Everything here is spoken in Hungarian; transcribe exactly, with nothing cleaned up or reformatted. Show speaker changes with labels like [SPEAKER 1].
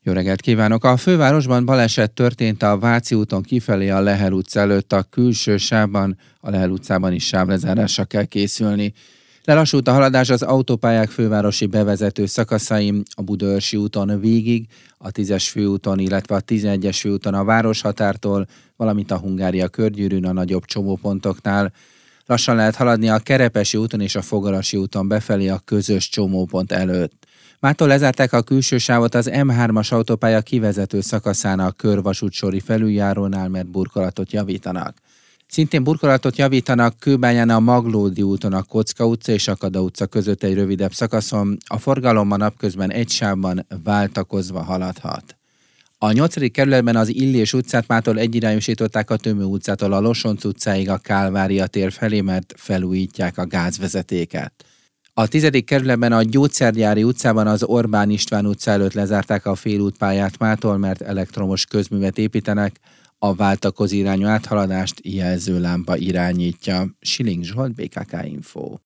[SPEAKER 1] Jó reggelt kívánok! A fővárosban baleset történt a Váci úton kifelé a Lehel utca előtt a külső sávban, a Lehel utcában is sávlezárásra kell készülni. Lelassult a haladás az autópályák fővárosi bevezető szakaszain, a Budaörsi úton végig, a tízes főúton, illetve a tizenegyes főúton a városhatártól, valamint a Hungária körgyűrűn a nagyobb csomópontoknál. Lassan lehet haladni a Kerepesi úton és a Fogarasi úton befelé a közös csomópont előtt. Mától lezárták a külső sávot az M hármas autópálya kivezető szakaszán a körvasútsori felüljárónál, mert burkolatot javítanak. Szintén burkolatot javítanak Kőbányán a Maglódi úton a Kocka utca és a Kada utca között egy rövidebb szakaszon, a forgalom a napközben egy sávban váltakozva haladhat. A nyolcadik kerületben az Illés utcát mától egyirányosították a Tömő utcától a Losonc utcáig a Kálvária tér felé, mert felújítják a gázvezetéket. A tizedik kerületben a Gyógyszergyári utcában az Orbán István utca előtt lezárták a félútpályát mától, mert elektromos közművet építenek, a váltakozó irányú áthaladást jelzőlámpa irányítja. Siling Zsolt, bé ká ká Info.